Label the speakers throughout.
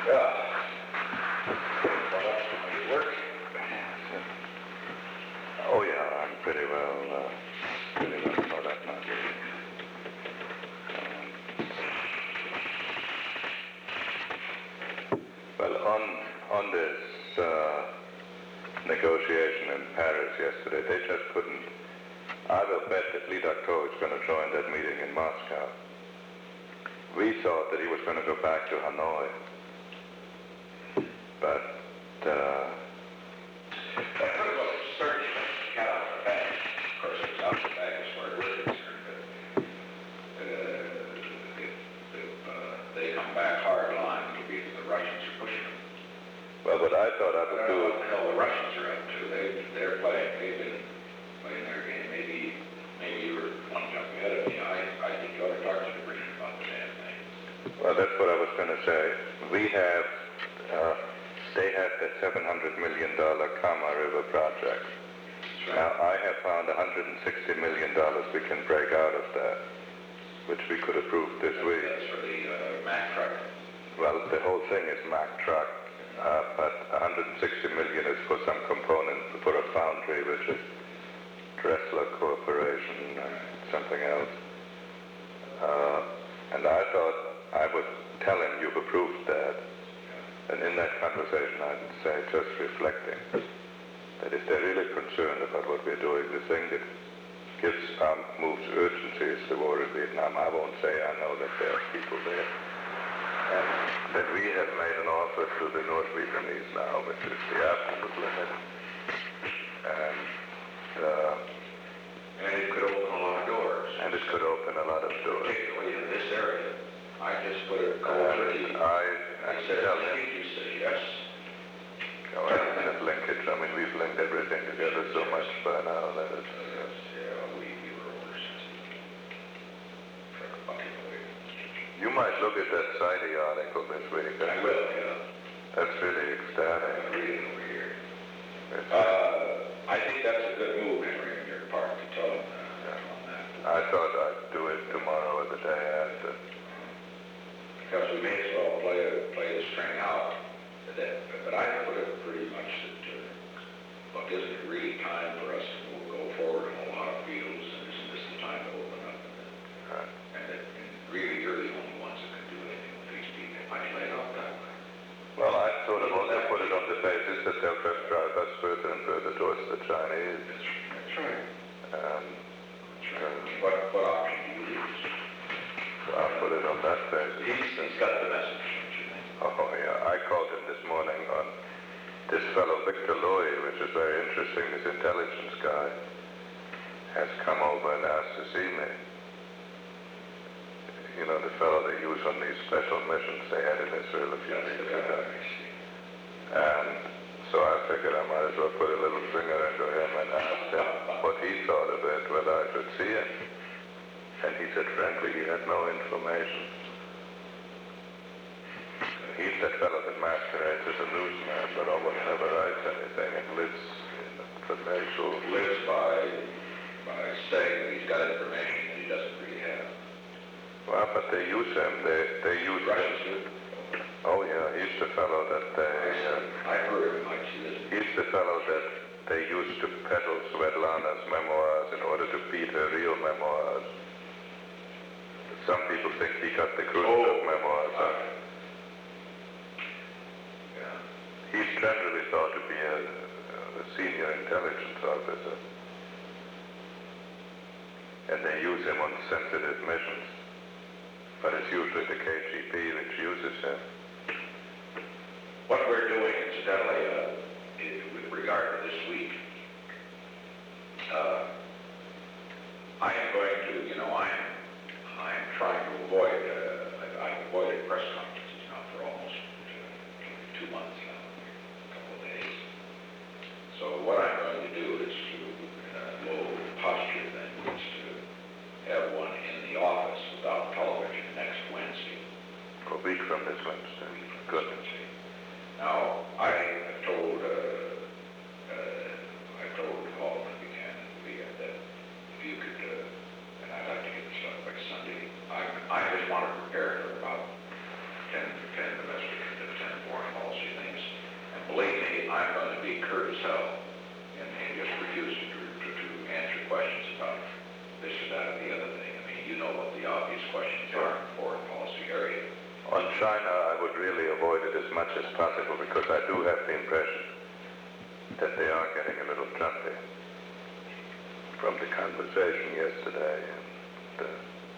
Speaker 1: Yeah. Work?
Speaker 2: Oh yeah, I'm pretty well caught up now. Well, on this negotiation in Paris yesterday, they just couldn't. I will bet that Lee Ducteau is going to join that meeting in Moscow. We thought that he was going to go back to Hanoi, but
Speaker 1: Certainly, cat out of the bag. Of course, it's out of the bag as far as we're concerned, but if they come back hard line, it'll be that the Russians are pushing them.
Speaker 2: well, what I thought I
Speaker 1: I
Speaker 2: would
Speaker 1: don't
Speaker 2: do.
Speaker 1: know what the hell the Russians are up to. They've been playing their game. Maybe you were one jump ahead of me. I think you ought to talk to the British about the damn thing.
Speaker 2: Well, that's what I was going to say. They have that $700 million Kama River project.
Speaker 1: That's right.
Speaker 2: Now, I have found $160 million we can break out of that, which we could approve this week.
Speaker 1: That's for the Mack truck.
Speaker 2: Well, the whole thing is Mack truck, but $160 million is for some component for a foundry, which is Dressler Corporation and something else. And I thought I would tell him you've approved that. And in that conversation, I'd say, just reflecting, that if they're really concerned about what we're doing, the thing that moves urgency is the war in Vietnam. I won't say I know that there are people there. And that we have made an offer to the North Vietnamese now, which is the absolute limit.
Speaker 1: And it could open a lot of doors.
Speaker 2: And it could open a lot of doors.
Speaker 1: Particularly in this area. I just put it cold turkey.
Speaker 2: I
Speaker 1: said,
Speaker 2: tell him,
Speaker 1: you say yes.
Speaker 2: oh, that linkage, I mean, we've linked everything together so much by now that it's...
Speaker 1: We were oversensitive. For a bucket away.
Speaker 2: You might look at that Saidi article this week.
Speaker 1: I will, yeah.
Speaker 2: That's really ecstatic.
Speaker 1: I'm reading over here.
Speaker 2: It's,
Speaker 1: I think that's a good move, Henry, on your part to tell them on that.
Speaker 2: I thought I'd do it tomorrow or the day after.
Speaker 1: Because we may as well play the string out. But I put it pretty much that, look, isn't it really time for us to go forward in a lot of fields, and isn't this the time to open up? And really, you're the only ones that can do anything with these people. I lay it out that way.
Speaker 2: Well, I sort of also put it on the basis that they'll just drive us further and further towards the Chinese.
Speaker 1: That's right. What option do you use?
Speaker 2: I'll put it on that basis.
Speaker 1: He's got the message, don't you think?
Speaker 2: Oh, yeah. I called him this morning on this fellow, Victor Louis, which is very interesting. This intelligence guy has come over and asked to see me. You know, the fellow they use on these special missions they had in Israel a few weeks ago. And so I figured I might as well put a little finger into him and ask him what he thought of it, whether I should see him. And he said, frankly, he had no information. He's that fellow that masquerades as a newsman, but almost never writes anything and lives in a commercial...
Speaker 1: Lives by saying that he's got information that he doesn't really have.
Speaker 2: Well, but they use him. They use
Speaker 1: Russians
Speaker 2: him.
Speaker 1: do.
Speaker 2: Oh, yeah, he's the fellow that they...
Speaker 1: I heard him, I see this.
Speaker 2: He's the fellow that they used to peddle Svetlana's memoirs in order to beat her real memoirs. Some people think he got the Khrushchev memoirs.
Speaker 1: Yeah.
Speaker 2: He's generally thought to be a senior intelligence officer. And they use him on sensitive missions. But it's usually the KGB which uses him.
Speaker 1: What we're doing, incidentally, with regard to this week, I am going to, I'm trying to avoid, I've avoided press conferences now for almost 2 months now, a couple of days. So what I'm going to do is to, in a low posture then, is to have one in the office without television next Wednesday.
Speaker 2: A week from this Wednesday. Good.
Speaker 1: Now, I have told Alderman Buchanan that if you could, and I'd like to get this done by Sunday, I just want to prepare for about 10 to 10, the best we can do, 10 I'm going to be curt as hell and just refuse to answer questions about this or that or the other thing. I mean, you know what the obvious questions are in foreign policy area.
Speaker 2: On China, I would really avoid it as much as possible because I do have the impression that they are getting a little jumpy from the conversation yesterday. And,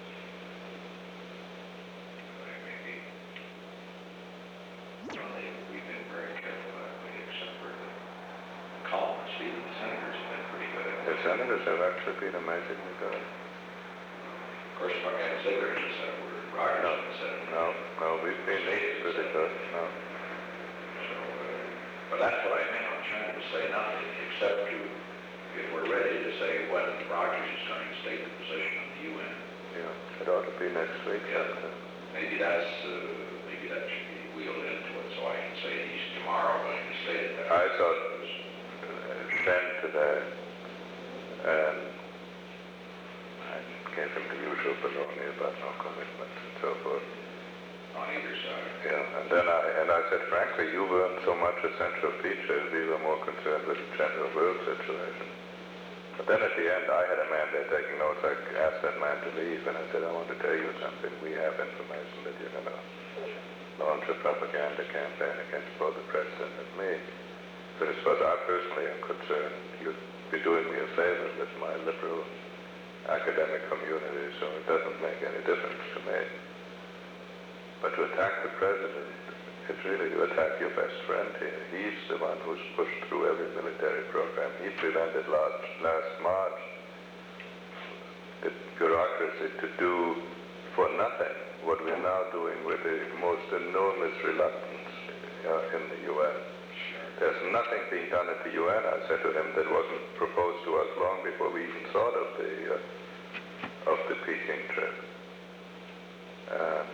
Speaker 1: We've been very careful, except for the columnists. Even the senators have been pretty good at it.
Speaker 2: the senators have actually been amazingly good.
Speaker 1: Of course, if I had to say there's a senator, Rogers said it.
Speaker 2: No, we've been pretty good. No.
Speaker 1: So, but that's what I meant on China, to say nothing except to, if we're ready to say when Rogers is going to state the position of the UN.
Speaker 2: Yeah, it ought to be next week.
Speaker 1: Yeah. Maybe that should be wheeled into it, so I can say he's tomorrow going to state it.
Speaker 2: I thought Shen today, and I gave him the usual baloney about no commitments and so forth.
Speaker 1: On either side.
Speaker 2: Yeah, and then I said, frankly, you weren't so much a central feature. We were more concerned with the general world situation. But then at the end, I had a man there taking notes. I asked that man to leave, and I said, I want to tell you something. We have information that you're going to launch a propaganda campaign against both the president and me. But as far as I personally am concerned, you'd be doing me a favor with my liberal academic community, so it doesn't make any difference to me. But to attack the president, it's really to attack your best friend here. He's the one who's pushed through every military program. He prevented last March the bureaucracy to do for nothing what we're now doing with the most enormous reluctance in the UN. There's nothing being done at the UN, I said to him, that wasn't proposed to us long before we even thought of the Peking trip. And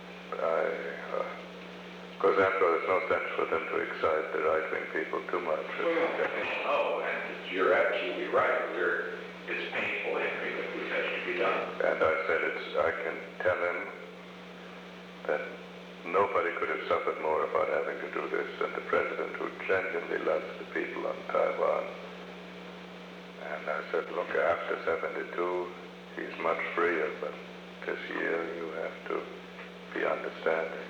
Speaker 2: because after all, there's no sense for them to excite the right-wing people too much.
Speaker 1: No, and you're absolutely right. It's painful, Henry, but it has to be done.
Speaker 2: And I said, I can tell him that nobody could have suffered more about having to do this than the president who genuinely loves the people on Taiwan. And I said, look, after 72, he's much freer, but this year you have to be understanding.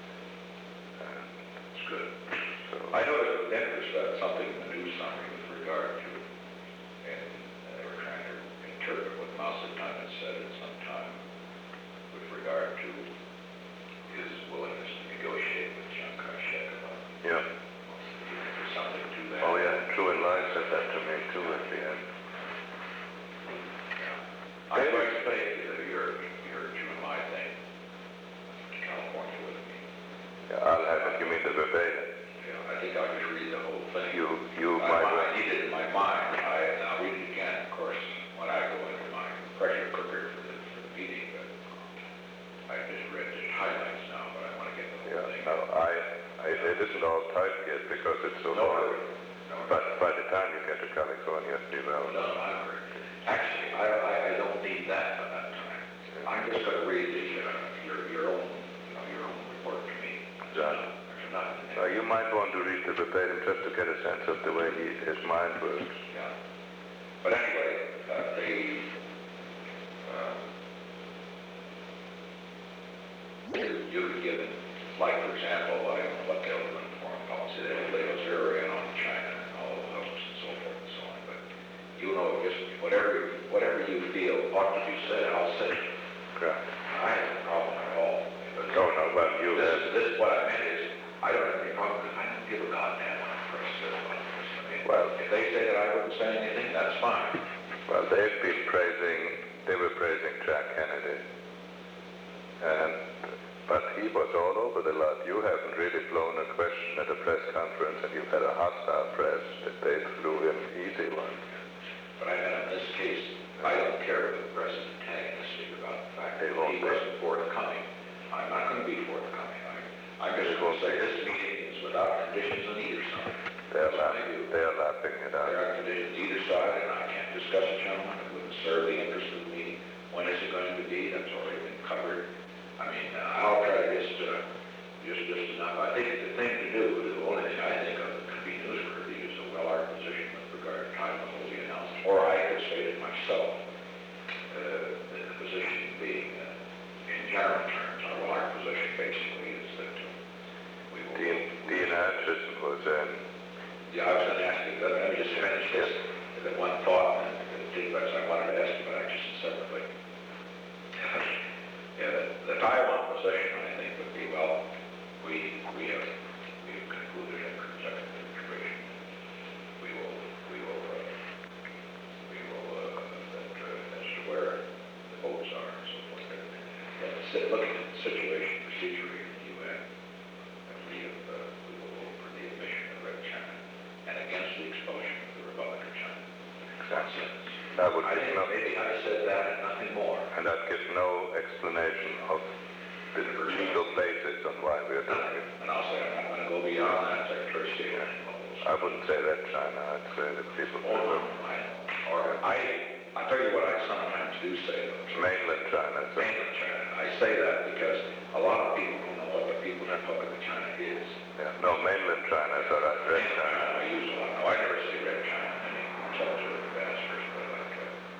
Speaker 1: It's good. So I noticed with interest something in the news summary with regard to, and they were trying to interpret what Mao Zedong had said at some time with regard to his willingness to negotiate with Chiang Kai-shek about.
Speaker 2: Yeah.
Speaker 1: There's something to that.
Speaker 2: Oh yeah, True and Life said that to me too at the end.
Speaker 1: I'm going to say your True and Life thing to California with me.
Speaker 2: Yeah, I'll have it. You mean the verbatim?
Speaker 1: Yeah, I think I'll just read the whole thing.
Speaker 2: You
Speaker 1: I
Speaker 2: might.
Speaker 1: need it in my mind. I'll read it again, of course, when I go into my pressure cooker for the meeting, but I just read the highlights now, but I want to get the whole thing.
Speaker 2: No, it isn't all typed yet because it's so long. But by the time you get to California, it'll be well.
Speaker 1: No, actually, I don't need that by that time. I'm just going to read your own report to me.
Speaker 2: Done. You might want to read the verbatim just to get a sense of the way his mind works.
Speaker 1: Yeah. But anyway, you've given, like, for example, I don't know what they'll do in foreign policy. They'll zero in on China and all the hooks and so forth and so on. But you know, just whatever you feel ought to be said, I'll say it.
Speaker 2: Right.
Speaker 1: I have no problem at all.
Speaker 2: No, well, you have.
Speaker 1: This what I meant is, I don't have any problem because I don't give a goddamn what the press says about this. I mean,
Speaker 2: Well,
Speaker 1: if they say that I wouldn't say anything, that's fine.
Speaker 2: Well, they were praising Jack Kennedy. But he was all over the lot. You haven't really blown a question at a press conference, and you've had a hostile press that they flew in easy ones.
Speaker 1: But I mean, in this case, I don't care if the press is antagonistic about the fact that he wasn't forthcoming. I'm not going to be forthcoming. I'm just going to say this meeting is without conditions on either side.
Speaker 2: They're laughing it out.
Speaker 1: There are conditions either side, and I can't discuss it, gentlemen. It wouldn't serve the interest of the meeting. When is it going to be? That's already been covered. I mean, I'll try to just enough. I think the thing to do, the only thing I think of, could be newspaper Yeah, I was going to ask you, let me just finish this, that one thought, and the questions I wanted to ask you, but I just separately. Yeah, the Taiwan position, I think, would be, well, we have concluded in consecutive integration. We will, as to where the votes are and so forth. And looking at the situation procedurally in the UN, we will vote for the admission of Red China and against the expulsion of the Republic of China.
Speaker 2: Exactly. That would
Speaker 1: I think maybe I said that and nothing more.
Speaker 2: And that gives no explanation of the legal basis on why we are doing it.
Speaker 1: And I'll say I'm not going to go beyond that, Secretary of State.
Speaker 2: I wouldn't say that China, I'd say that people...
Speaker 1: I tell you what I sometimes do say, though.
Speaker 2: Mainland China. So.
Speaker 1: Mainland China. I say that because a lot of people don't know what the People's Republic of China is.
Speaker 2: Yeah. No, mainland China is all right. Red China.
Speaker 1: I use a lot. No, I never say Red China. I mean, themselves are the bastards, but like...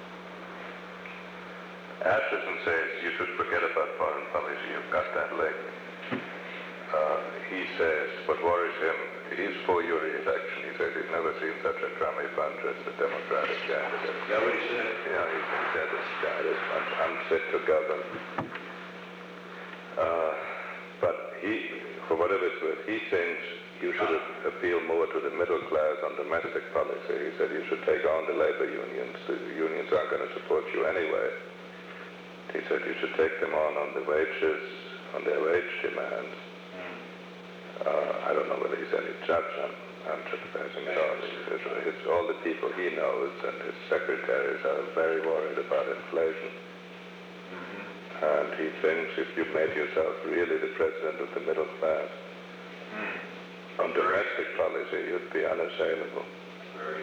Speaker 2: Atchison says you should forget about foreign policy. You've got that leg. He says what worries him, he's for your re-election. He says he's never seen such a crummy bunch as the Democratic candidate.
Speaker 1: Yeah, what he said?
Speaker 2: Yeah, he said this guy is unfit to govern. But he, for whatever it's worth, he thinks you should appeal more to the middle class on domestic policy. He said you should take on the labor unions. The unions aren't going to support you anyway. He said you should take them on the wages, on their wage demands. I don't know whether he's any judge. I'm just passing it on. It's all the people he knows, and his secretaries are very worried about inflation. And he thinks if you made yourself really the president of the middle class, on domestic policy, you'd be unassailable.
Speaker 1: Very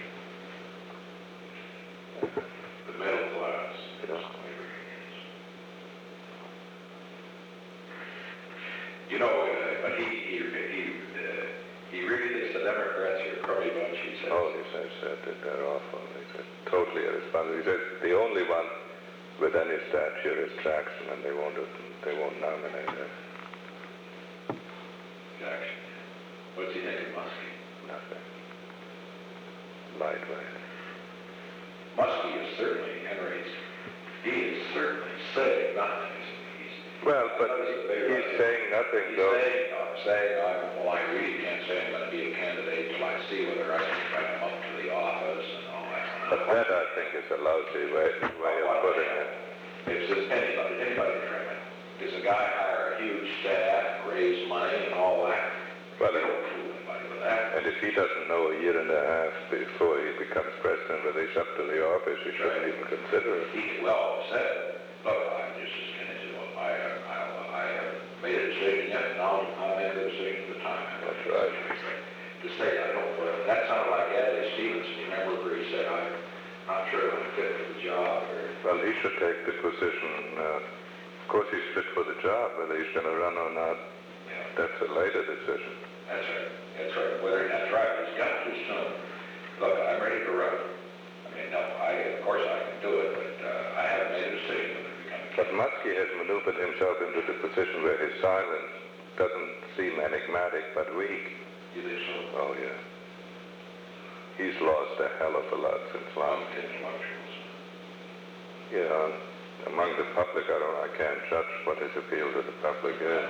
Speaker 1: interesting. The middle class.
Speaker 2: Yeah.
Speaker 1: You know, but he really thinks the Democrats are a crummy bunch, he says.
Speaker 2: Oh, he says that they're awful. He said totally irresponsible. He said the only one with any stature is Jackson, and they won't nominate him.
Speaker 1: Jackson. What's he think of Muskie?
Speaker 2: Nothing. Lightweight.
Speaker 1: Muskie is certainly he is certainly saying nothing.
Speaker 2: Well, but he's saying nothing,
Speaker 1: He's
Speaker 2: though.
Speaker 1: saying, I really can't say I'm going to be a candidate till I see whether I can try to come up to the office and all that.
Speaker 2: But that, I think, is a lousy way of putting it.
Speaker 1: It's just anybody trim it. Does a guy hire a huge staff, raise money and all that?
Speaker 2: Well,
Speaker 1: they don't fool anybody with that.
Speaker 2: And if he doesn't know a year and a half before he becomes president whether he's up to the office, he shouldn't even consider it.
Speaker 1: He well said, look, I'm just as finished. I haven't made a decision yet, and I'll make the decision at the time.
Speaker 2: That's right.
Speaker 1: To say I don't, that sounded like Adlai Stevenson. You remember where he said, I'm not sure I'm fit for the job.
Speaker 2: Well, he should take the position. Of course, he's fit for the job. Whether he's going to run or not, that's a later decision.
Speaker 1: That's right. That's right. That's right. He's got too soon. Look, I'm ready to run. I mean, no, of course I can do it, but I haven't made a decision.
Speaker 2: But Muskie has maneuvered himself into the position where his silence doesn't seem enigmatic but weak.
Speaker 1: You think so?
Speaker 2: Oh, yeah. He's lost a hell of a lot since last year.
Speaker 1: Intellectuals.
Speaker 2: Yeah, among the public, I can't judge what his appeal to the public is.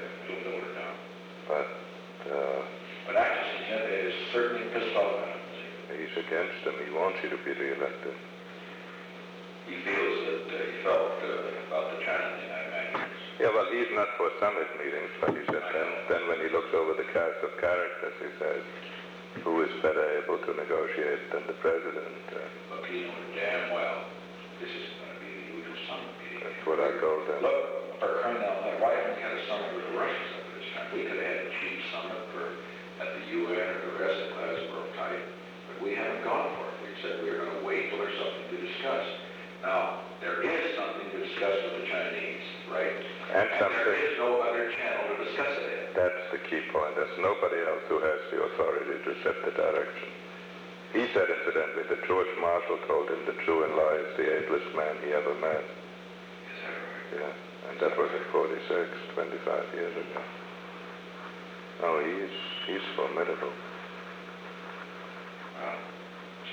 Speaker 1: But Atchison is certainly pissed off at him.
Speaker 2: He's against him. He wants you to be reelected.
Speaker 1: He feels that he felt about the China thing, I imagine.
Speaker 2: Yeah, well, he's not for summit meetings, but he said then when he looks over the cast of characters, he says, who is better able to negotiate than the president?
Speaker 1: Look, he knows damn well this is going to be the usual summit meeting.
Speaker 2: That's what I told him.
Speaker 1: Look, for crying out loud, why haven't we had a summit with the Russians up this time? We could have had a cheap summit at the UN or the rest of Glasgow type, but we haven't gone for it. We said we were going to wait till there's something to discuss. Now, there is something to discuss with the Chinese, right? And there is no other channel to discuss it in.
Speaker 2: That's the key point. There's nobody else who has the authority to set the direction. He said, incidentally, that George Marshall told him that Zhou Enlai is the ablest man he ever met.
Speaker 1: Is that right?
Speaker 2: Yeah, and that was in 46, 25 years ago. No, he's formidable.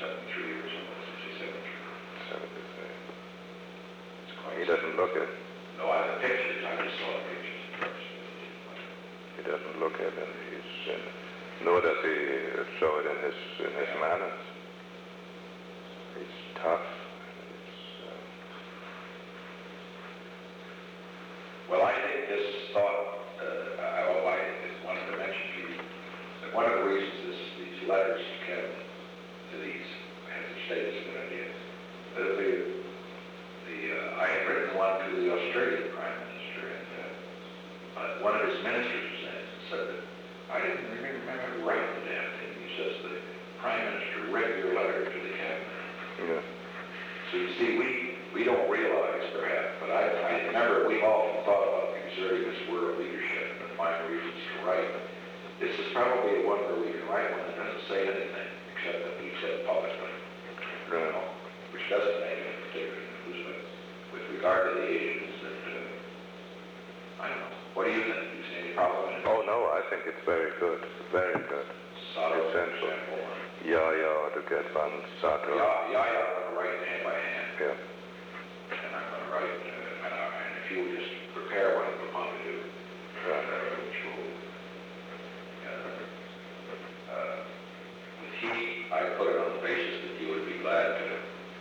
Speaker 1: 73 or something, 73.
Speaker 2: 73.
Speaker 1: It's quite.
Speaker 2: He doesn't look it.
Speaker 1: No, the pictures, I just saw the pictures first.
Speaker 2: He doesn't look it, and nor does he show it in his manners. He's tough.
Speaker 1: Well, I think this thought, I just wanted to mention to you that one of the reasons these letters to Kevin, to these heads of state is a good idea. I had written one to the Australian Prime Minister, and one of his ministers was in it and said that I didn't remember writing the damn thing. He says the Prime Minister read your letter to the cabinet.
Speaker 2: Yeah.
Speaker 1: So you see, we don't realize perhaps, but I remember we've often thought about exerting this world leadership and find reasons to write. This is probably the one where we can write one that doesn't say anything except that we said publicly, which doesn't make any particular news, but with regard to the issues that, I don't know. What do you think? Do you see any problem in it?
Speaker 2: Oh, no, I think it's very good. Very good.
Speaker 1: Sato, for
Speaker 2: Essential.
Speaker 1: example.
Speaker 2: Yaya to get one. Sato.
Speaker 1: Yeah, I'm going to write hand by hand.
Speaker 2: Yeah.
Speaker 1: And I'm going to write, and if you will just prepare one of the Pompidou, which will, with he, I put it on the basis that you would be glad to,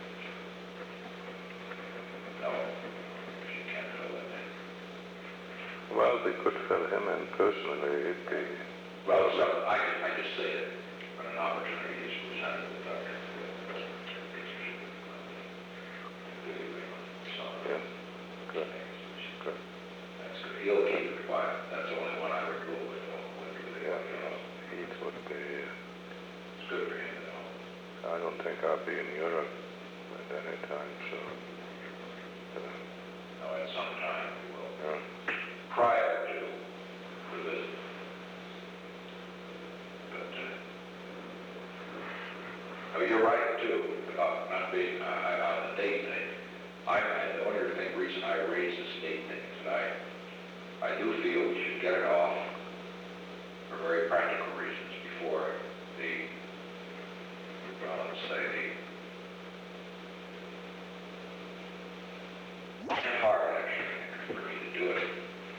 Speaker 1: no, if you can't fill it in.
Speaker 2: Well, we could fill him in personally. It'd be...
Speaker 1: Well, so I just say that when an opportunity is presented with Dr.
Speaker 2: Yeah. Good. Good.
Speaker 1: That's good. He'll keep it quiet. That's the only one I would go with.
Speaker 2: Yeah. He would be...
Speaker 1: It's good for him, though.
Speaker 2: I don't think I'll be in Europe at any time, so...
Speaker 1: No, at some time we will.
Speaker 2: Yeah.
Speaker 1: Prior to the visit. But, oh, you're right, too, about not being on the date thing. The only reason I raise this date thing is that I do feel we should get it off for very practical reasons before let's say it's hard, actually, for me to do it.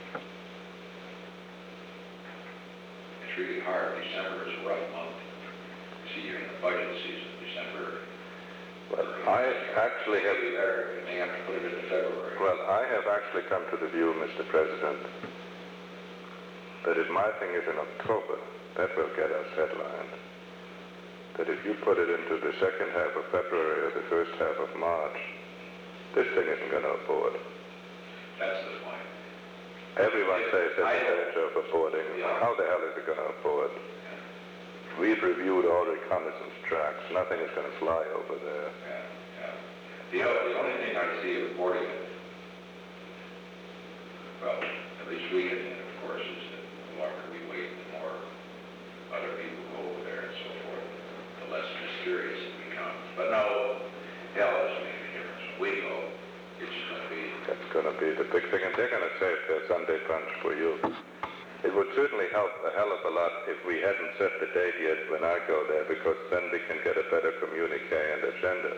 Speaker 1: It's really hard. December is a rough month. You see, you're in the budget season, December.
Speaker 2: Well, I actually have...
Speaker 1: You may have to put it into February.
Speaker 2: Well, I have actually come to the view, Mr. President, that if my thing is in October, that will get us headlined. That if you put it into the second half of February or the first half of March, this thing isn't going to abort.
Speaker 1: That's the point.
Speaker 2: Everyone says there's a danger of aborting.
Speaker 1: Yeah.
Speaker 2: How the hell is it going to abort? We've reviewed all reconnaissance tracks. Nothing is going to fly over there.
Speaker 1: The only thing I see of aborting it, well, at least we can, of course, is that the longer we wait, the more other people go over there and so forth, the less mysterious it becomes. But no, hell doesn't make any difference. When we go, it's just going to be...
Speaker 2: That's going to be the big thing. And they're going to save their Sunday punch for you. It would certainly help a hell of a lot if we hadn't set the date yet when I go there, because then we can get a better communique and agenda.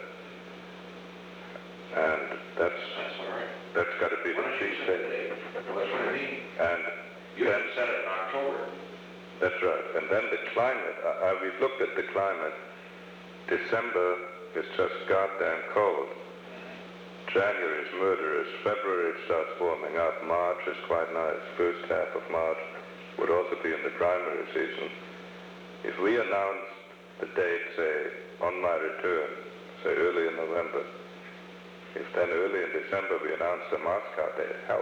Speaker 2: And that's
Speaker 1: all right.
Speaker 2: That's got to be the chief thing.
Speaker 1: Well, that's what I mean.
Speaker 2: And
Speaker 1: you haven't set it in October.
Speaker 2: That's right. And then the climate. We've looked at the climate. December is just goddamn cold. January is murderous. February it starts warming up. March is quite nice. First half of March would also be in the primary season. If we announce the date, say, on my return, say early in November, if then early in December we announce the Moscow date, hell,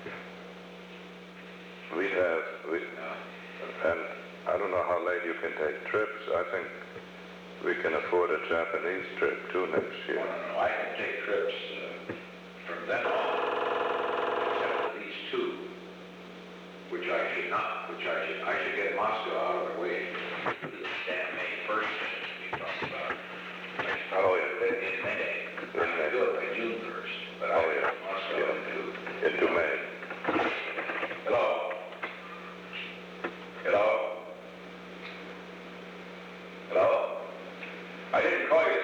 Speaker 2: and I don't know how late you can take trips. I think we can afford a Japanese trip too next year.
Speaker 1: No, I can take trips from then on, except these two, which I should not, I should get Moscow out of the way. Damn May 1st, we talked about.
Speaker 2: Oh, yeah.
Speaker 1: In May.
Speaker 2: In May.
Speaker 1: Do it by June 1st, but I get Moscow
Speaker 2: into May.
Speaker 1: Hello? Hello? Hello? I didn't call you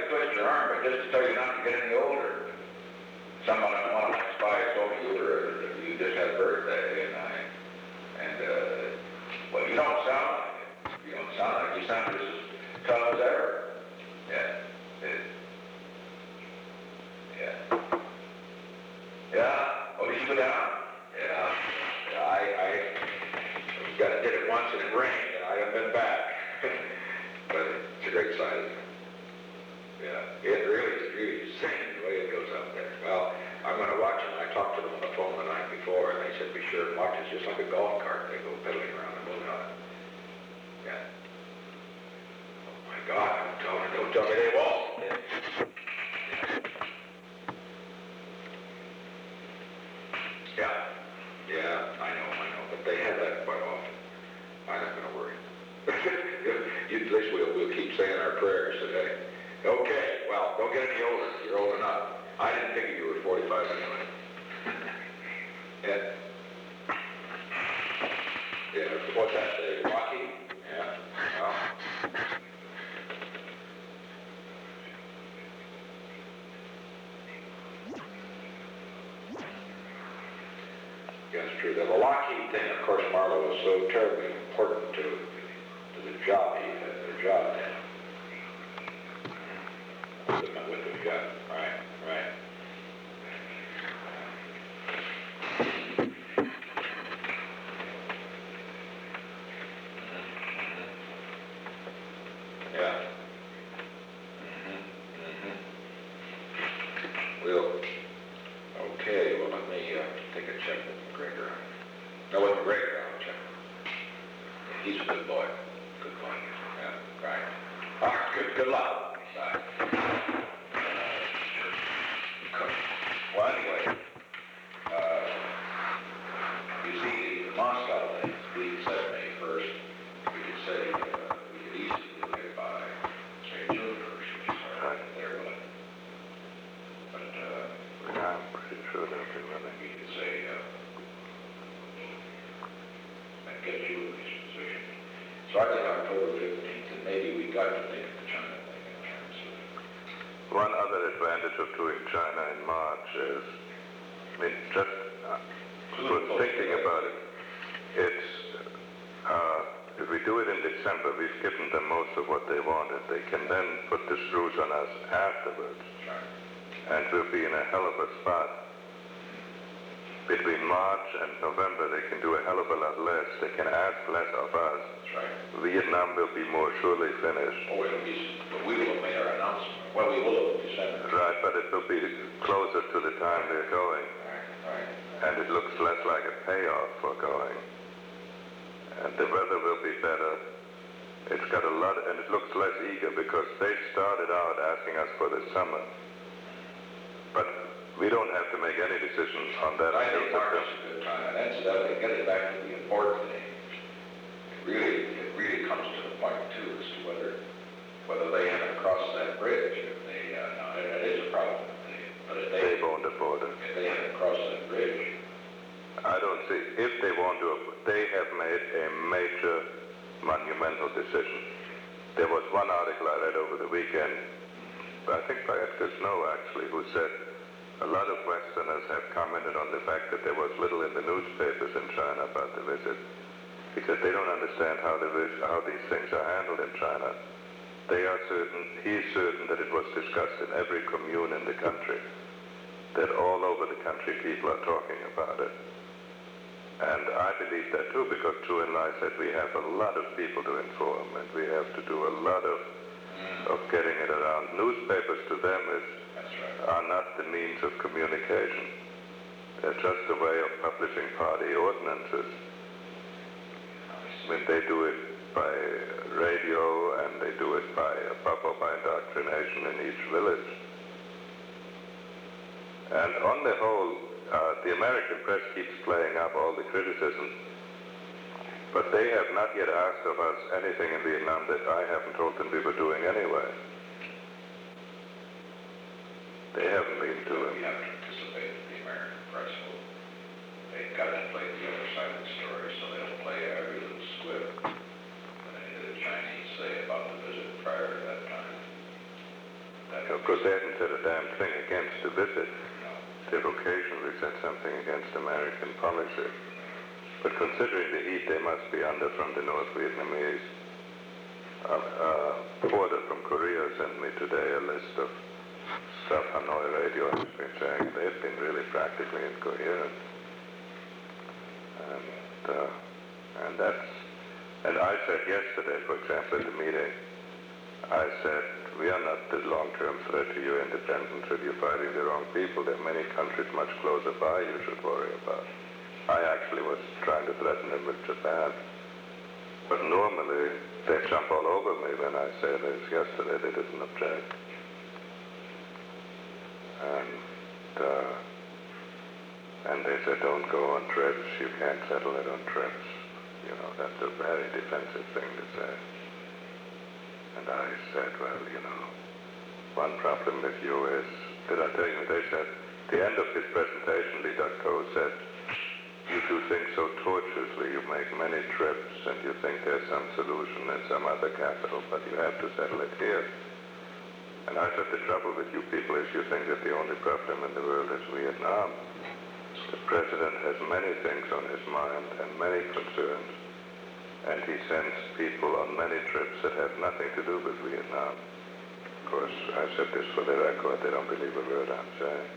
Speaker 1: just to tell you not to get any older. One of my spies told me you just had a birthday, well, you don't sound like it. You don't sound like it. You sound just as tough as ever. Yeah. Oh, did you go down? Yeah. I did it once and it rained, and I haven't been back. But it's a great sight. Yeah, it really is insane the way it goes up there. Well, I'm going to watch them. I talked to them on the phone the night before, and they said, be sure and watch it. It's just like a golf cart. They go pedaling around and moving on it. Yeah. Oh, my God. Don't tell me they won't. Yeah, I know. But they have that quite often. I'm not going to worry. At least we'll keep saying our prayers today. Okay, well, don't get any older. You're old enough. I didn't figure you were 45 anyway. Yeah, what's that say? Rocky? Yeah, well. Yeah, it's true. The Lockheed thing, of course, Marlowe was so terribly important to the job he had, the job then. With the job, right. Yeah. Okay, well, let me take a check with McGregor. No, with McGregor, I'll check. He's a good boy. Yeah, right. All right, good luck. Bye. Well, anyway, you see, the Moscow thing, we said May 1st. We could say, we could easily do it by, say, June 1st, which is right there, but
Speaker 2: I'm pretty sure they'll be willing.
Speaker 1: we could say, that gets you in this position. So I think October 15th, and maybe we got to think of the China thing in terms of...
Speaker 2: One other advantage of doing China in March is, just thinking about it, it's, if we do it in December, we've given them most of what they wanted. They can then put the screws on us afterwards.
Speaker 1: Right.
Speaker 2: And we'll be in a hell of a spot. Between March and November, they can do a hell of a lot less. They can ask less of us.
Speaker 1: That's right.
Speaker 2: Vietnam will be more surely finished.
Speaker 1: Oh, but we will have made our announcement. Well, we will have in December.
Speaker 2: Right, but it will be closer to the time they're going.
Speaker 1: Right.
Speaker 2: And it looks less like a payoff for going. And the weather will be better. It's got a lot, and it looks less eager because they started out asking us for the summer. But we don't have to make any decisions on that.
Speaker 1: I think March is a good time. And incidentally, getting back to the important thing, it really comes to the point, too, as to whether they haven't crossed that bridge. If they, now, that is a problem. But if
Speaker 2: they won't afford it.
Speaker 1: If they haven't crossed that bridge.
Speaker 2: I don't see, if they want to, they have made a major monumental decision. There was one article I read over the weekend, I think by Edgar Snow actually, who said a lot of Westerners have commented on the fact that there was little in the newspapers in China about the visit because they don't understand how these things are handled in China. He's certain that it was discussed in every commune in the country, that all over the country people are talking about it. And I believe that too, because Zhou Enlai said we have a lot of people to inform and we have to do a lot of getting it around. Newspapers to them are not the means of communication. They're just a way of publishing party ordinances. They do it by radio and they do it by indoctrination in each village. And on the whole, the American press keeps playing up all the criticism, but they have not yet asked of us anything in Vietnam that I haven't told them we were doing anyway. They haven't been doing.
Speaker 1: We have to anticipate that the American press will. They've got to play the other side of the story, so they'll play every little squib that any of the Chinese say about the visit prior to that time.
Speaker 2: course, they hadn't said a damn thing against the visit. They've occasionally said something against American policy. But considering the heat they must be under from the North Vietnamese, Porter from Korea sent me today a list of stuff Hanoi Radio has been saying. They've been really practically incoherent. And I said yesterday, for example, at the meeting, I said, we are not the long-term threat to your independence if you're fighting the wrong people. There are many countries much closer by you should worry about. I actually was trying to threaten them with Japan. But normally, they jump all over me when I say this. Yesterday, they didn't object. And they said, don't go on trips. You can't settle it on trips. You know, that's a very defensive thing to say. And I said, well, you know, one problem with you is, did I tell you, they said, at the end of his presentation, Lee Duc-Tho said, you do things so tortuously, you make many trips, and you think there's some solution in some other capital, but you have to settle it here. And I said, the trouble with you people is you think that the only problem in the world is Vietnam. The president has many things on his mind and many concerns, and he sends people on many trips that have nothing to do with Vietnam. Of course, I said this for the record, they don't believe a word I'm saying.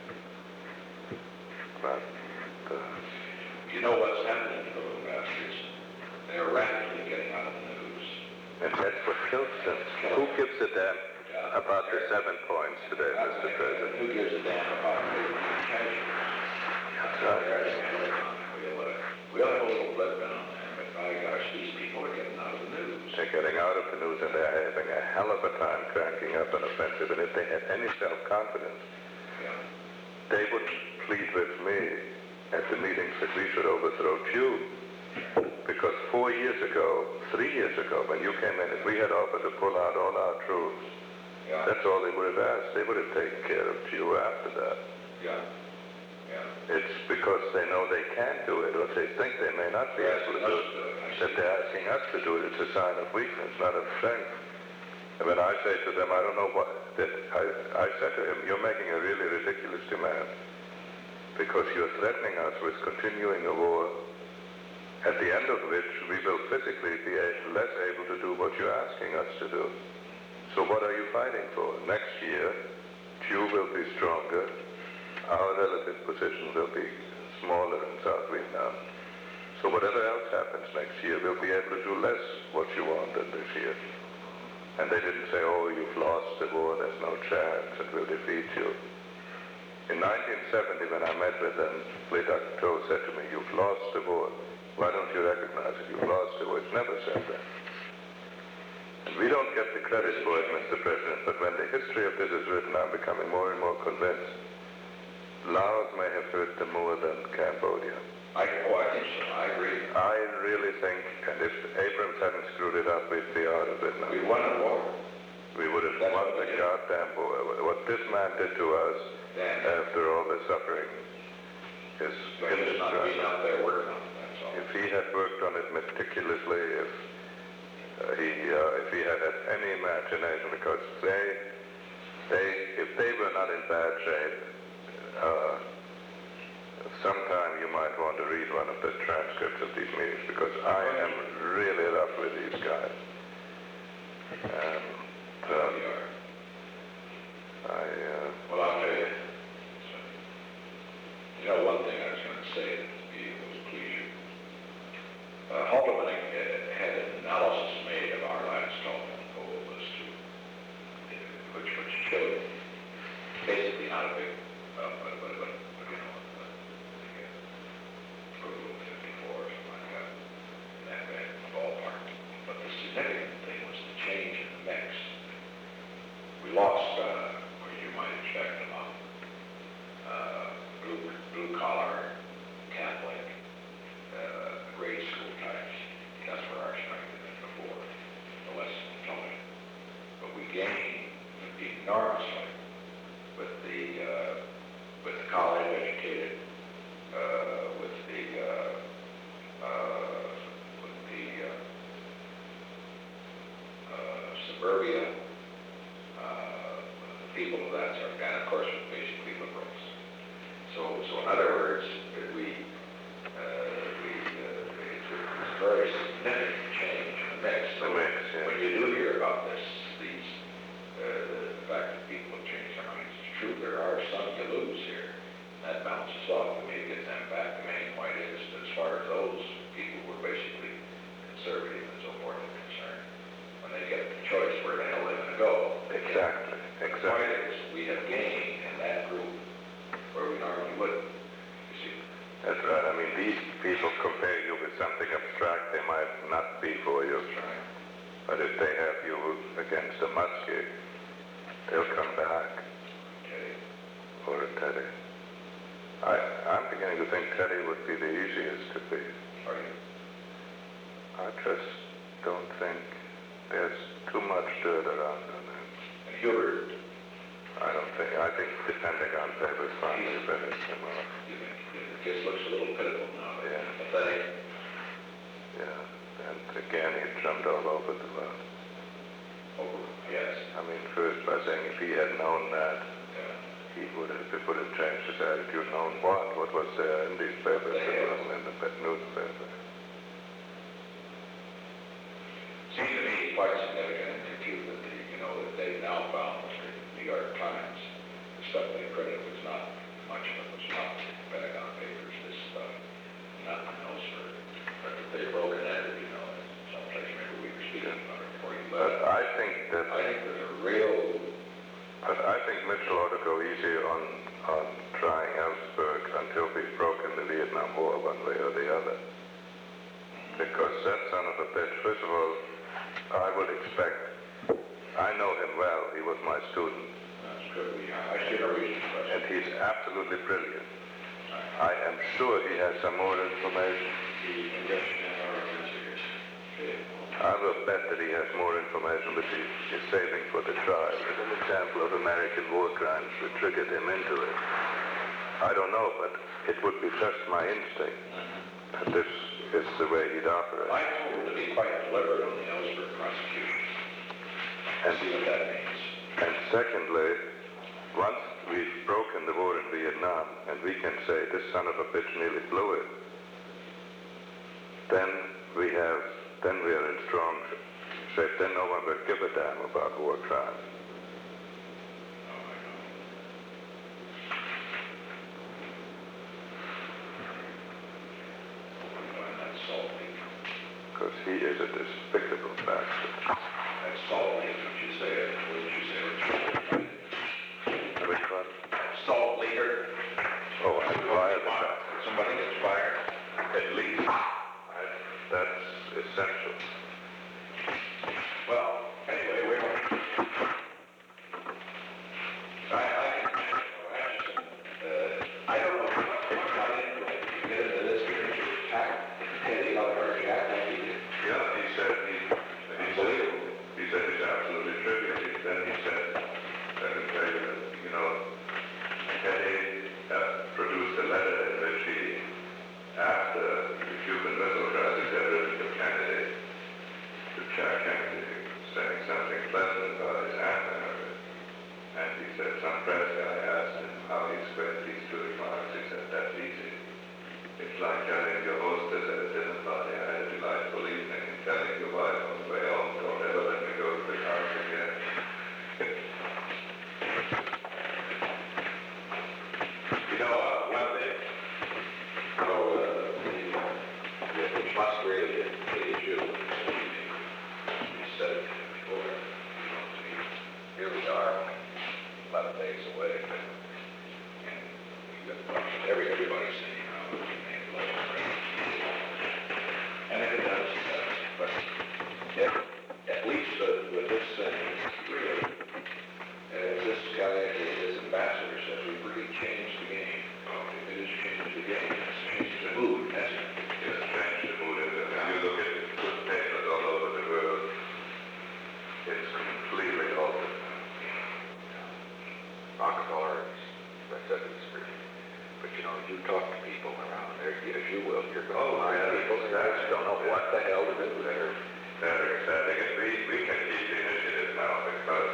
Speaker 2: But,
Speaker 1: you know what's happening to those bastards? They're rapidly getting out of the news.
Speaker 2: and that's what kills them. Who gives a damn about the 7 points today, Mr. President?
Speaker 1: Who gives a damn about the casualties?
Speaker 2: That's right.
Speaker 1: We ought to have a little blip in on that, but by gosh, these people are getting out of the news.
Speaker 2: They're getting out of the news and they're having a hell of a time cranking up an offensive. And if they had any self-confidence, they would plead with me at the meetings that we should overthrow Pew. Because 4 years ago, 3 years ago, when you came in, if we had offered to pull out all our troops, that's all they would have asked. They would have taken care of Pew after that. It's because they know they can't do it, or they think they may not be able to do it, that they're asking us to do it. It's a sign of weakness, not of strength. And when I say to them, I don't know what, that I said to him, you're making a really ridiculous demand, because you're threatening us with continuing a war, at the end of which we will physically be less able to do what you're asking us to do. So what are you fighting for? Next year, Pew will be stronger. Our relative position will be smaller in South Vietnam. So whatever else happens next year, we'll be able to do less what you want than this year. And they didn't say, oh, you've lost the war, there's no chance, and we'll defeat you. In 1970, when I met with them, Lee Duc-Tho said to me, you've lost the war. Why don't you recognize it? You've lost the war. It's never said that. And we don't get the credit for it, Mr. President, but when the history of this is written, I'm becoming more and more convinced Laos may have hurt them more than Cambodia.
Speaker 1: I think so. I agree.
Speaker 2: I really think, and if Abrams hadn't screwed it up, we'd be out of it now.
Speaker 1: We won the war.
Speaker 2: We would have won the goddamn war. What this man did to us after all the suffering is indescribable.
Speaker 1: He's not there working on it, that's all.
Speaker 2: If he had worked on it meticulously, if he had any imagination, because if they were not in bad shape, sometime you might want to read one of the transcripts of these meetings, because I am really rough with these guys. And
Speaker 1: well, I'll tell you. You know, one thing I was going to say that was please you. Haldeman had an analysis made of our last telephone poll as to which showed basically not a big, but you know, approval of 54 or something like that, in that bad ballpark. But the significant thing was the change in the mix. We lost, what you might expect among blue-collar, Catholic, grade school types. That's where our strength had been before, the less intelligent. But we gained enormously with the college-educated, with the suburbia, people of that sort, and of course, basically liberals. So in other words, it's a very significant change in the mix. So when you do hear about the fact that people have changed their minds, it's true, there are some you lose here. That bounces off, and you get them back. The main point is that as far as those people who are basically conservative and so forth are concerned, when they get the choice where the hell they're going to go.
Speaker 2: Exactly.
Speaker 1: The point is, we have gained in that group where we normally wouldn't. You see?
Speaker 2: That's right. I mean, these people compare you with something abstract, they might not be for you.
Speaker 1: That's right.
Speaker 2: But if they have you against a Muskie, they'll come back.
Speaker 1: Okay.
Speaker 2: Or a Teddy. I'm beginning to think Teddy would be the easiest to beat.
Speaker 1: Are you?
Speaker 2: I just don't think there's too much dirt around on him.
Speaker 1: And Hubert?
Speaker 2: I think depending on papers, finally better similar.
Speaker 1: You think the kid looks a little pitiful now?
Speaker 2: Yeah.
Speaker 1: Pathetic?
Speaker 2: Yeah. And again, he jumped all over the lot.
Speaker 1: Over? Yes.
Speaker 2: I mean, first by saying if he had known that,
Speaker 1: Yeah.
Speaker 2: it would have changed his attitude. Known what? What was there in these papers and in the newspaper?
Speaker 1: Seems to me quite significant in Cuba that that they've now found with the New York Times, the stuff they printed was not much of it was not Pentagon Papers. This stuff, nothing else but that they broke it at it, someplace maybe we were speaking about it before you
Speaker 2: But
Speaker 1: left.
Speaker 2: I think
Speaker 1: there's a real.
Speaker 2: But I think Mitchell ought to go easy on trying Ellsberg until we've broken the Vietnam War one way or the other. Because that son of a bitch, first of all, I would expect, I know him well, he was my student.
Speaker 1: That's good. I see no reason for
Speaker 2: And he's absolutely brilliant. I am sure he has some more information. I will bet that he has more information that he is saving for the trial. As an example of American war crimes that triggered him into it. I don't know, but it would be just my instinct that this is the way he'd operate.
Speaker 1: I told him to be quite deliberate on the Ellsberg prosecution.
Speaker 2: And
Speaker 1: see what that means.
Speaker 2: And secondly, once we've broken the war in Vietnam, and we can say this son of a bitch nearly blew it, then we are in strong shape. Then no one will give a damn about war crimes. Because he is a despicable bastard.
Speaker 1: That's Salt Lake, what you say? What did you say?
Speaker 2: Which one?
Speaker 1: Salt leader.
Speaker 2: Oh, I fired the shot.
Speaker 1: Somebody gets fired.
Speaker 2: At least. That's essential.
Speaker 1: Well, anyway, we don't. I don't know what got into it. You get into this, you attack Teddy like our Jack like he did.
Speaker 2: Yeah, he said he's absolutely trivial. Then he said, Teddy produced a letter in which he, after the Cuban Missile Crisis, had written to Kennedy, to Jack Kennedy, saying something pleasant about his aunt. And he said, some press guy asked him how he squared these two remarks. He said, that's easy. It's like telling your hostess at a dinner party, I had a delightful evening, and telling your wife on the way home, don't ever let me go to the house again.
Speaker 1: One thing, which must really please you, we said it before, here we are, 11 days away, and everybody's saying, we made a election ready. And if it does, it does. But at least with this thing, really, as this guy, this ambassador says, we've really changed the game. It has changed the game. It's changed the mood, hasn't it?
Speaker 2: It has changed the mood. If you look at newspapers all over the world, it's completely altered.
Speaker 1: Rockefeller, that's a conspiracy. But you talk to people around there, as you will, you're going to find people that don't know what the hell to do there.
Speaker 2: They're ecstatic. And we can keep the initiative now because